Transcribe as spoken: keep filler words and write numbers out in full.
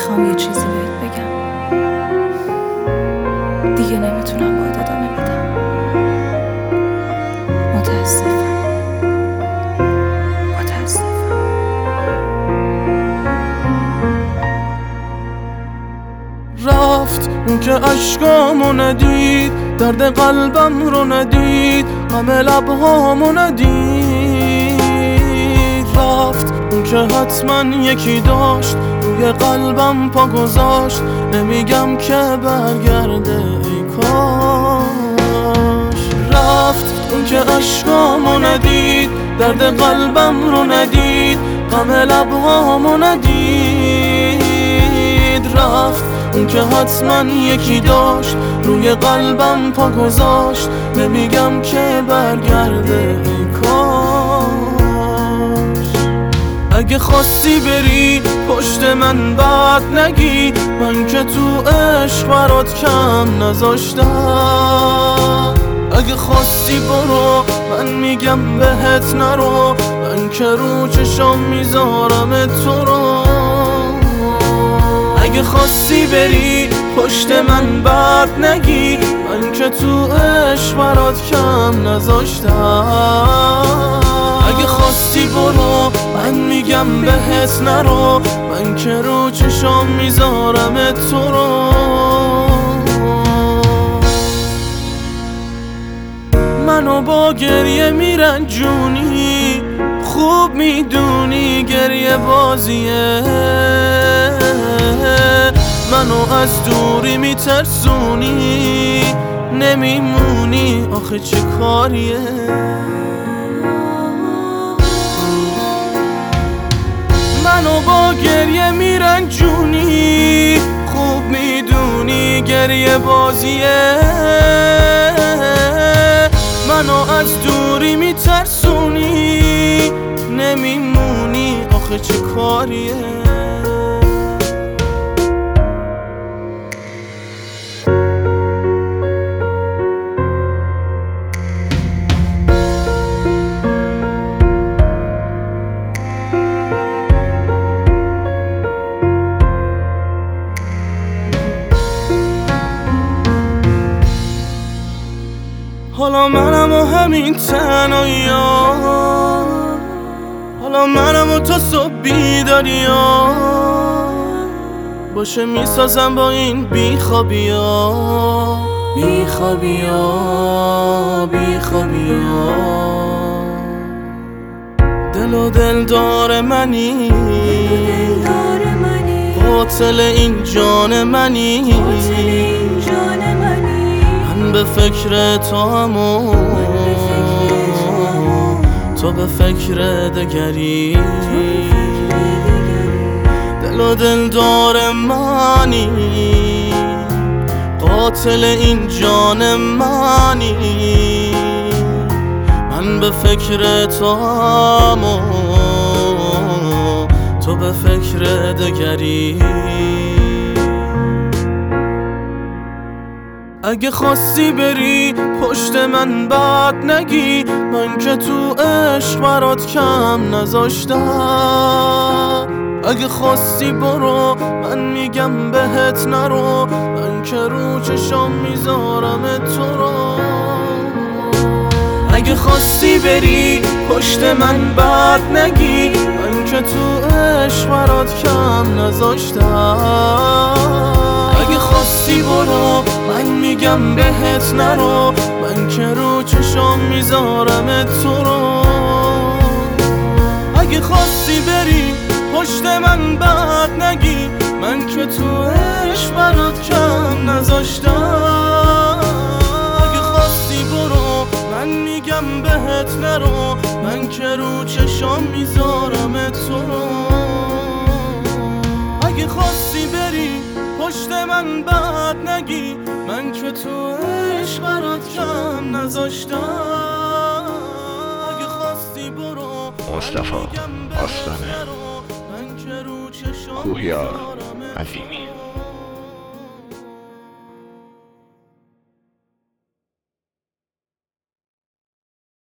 میخوام یه چیزی بهت بگم، دیگه نمیتونم باید ادامه بدم. متاسفم متاسفم رفت اون که عشقامو ندید، درد قلبم رو ندید، غم لبهامو ندید. رفت اون که حتما یکی داشت، روی قلبم پا گذاشت، نمیگم که برگرده ای کاش. رفت اون که عشقامو ندید، درد قلبم رو ندید، غم لبهامو ندید. رفت اون که حتما یکی داشت، روی قلبم پا گذاشت، نمیگم که برگرده ای کاش. اگه خواستی بری پشت من بد نگی، من که تو عشق برات کم نذاشتم. اگه خواستی برو من میگم بهت نرو، من که رو چشام میذارم تو رو. اگه خواستی بری پشت من بد نگی، من که تو عشق برات کم نذاشتم. اگه خواستی برو من میگم بهت نرو، من که رو چشام میذارم تو رو. منو با گریه میرنجونی، خوب میدونی گریه بازیه. منو از دوری میترسونی، نمیمونی آخه چه کاریه. منو با گریه میرنجونی، خوب میدونی گریه بازیه. منو از دوری میترسونی، نمیمونی آخه چه کاریه. حالا منم و همین تنهایی‌ها، حالا منم و تو صبح بیداری‌ها، باشه میسازم با این بیخوابی‌ها. بیخوابی‌ها بیخوابی‌ها دل و دلدار منی، قاتل این جان منی. من به فکر تو هم و تو به فکر دگری. دل و دلدار منی، قاتل این جان منی. من به فکر تو هم و تو به فکر دگری. اگه خواستی بری پشت من بد نگی، من که تو عشق برات کم نذاشتم. اگه خواستی برو من میگم بهت نرو، من که رو چشام میذارم تو رو. اگه خواستی بری پشت من بد نگی، من که تو عشق برات کم نذاشتم. اگه خواستی برو من میگم بهت نرو، من که رو چشام میذارم تو رو. اگه خواستی بری پشت من بد نگی، من که تو عشق برات کم نذاشتم. اگه خواستی برو من میگم بهت نرو، من که رو چشام میذارم تو رو. اگه خواستی بری پشت من بد نگی، من که تو عشق برات کم نذاشتم. اگه خواستی برو مصطفی آستانه، کوهیار عظیمی.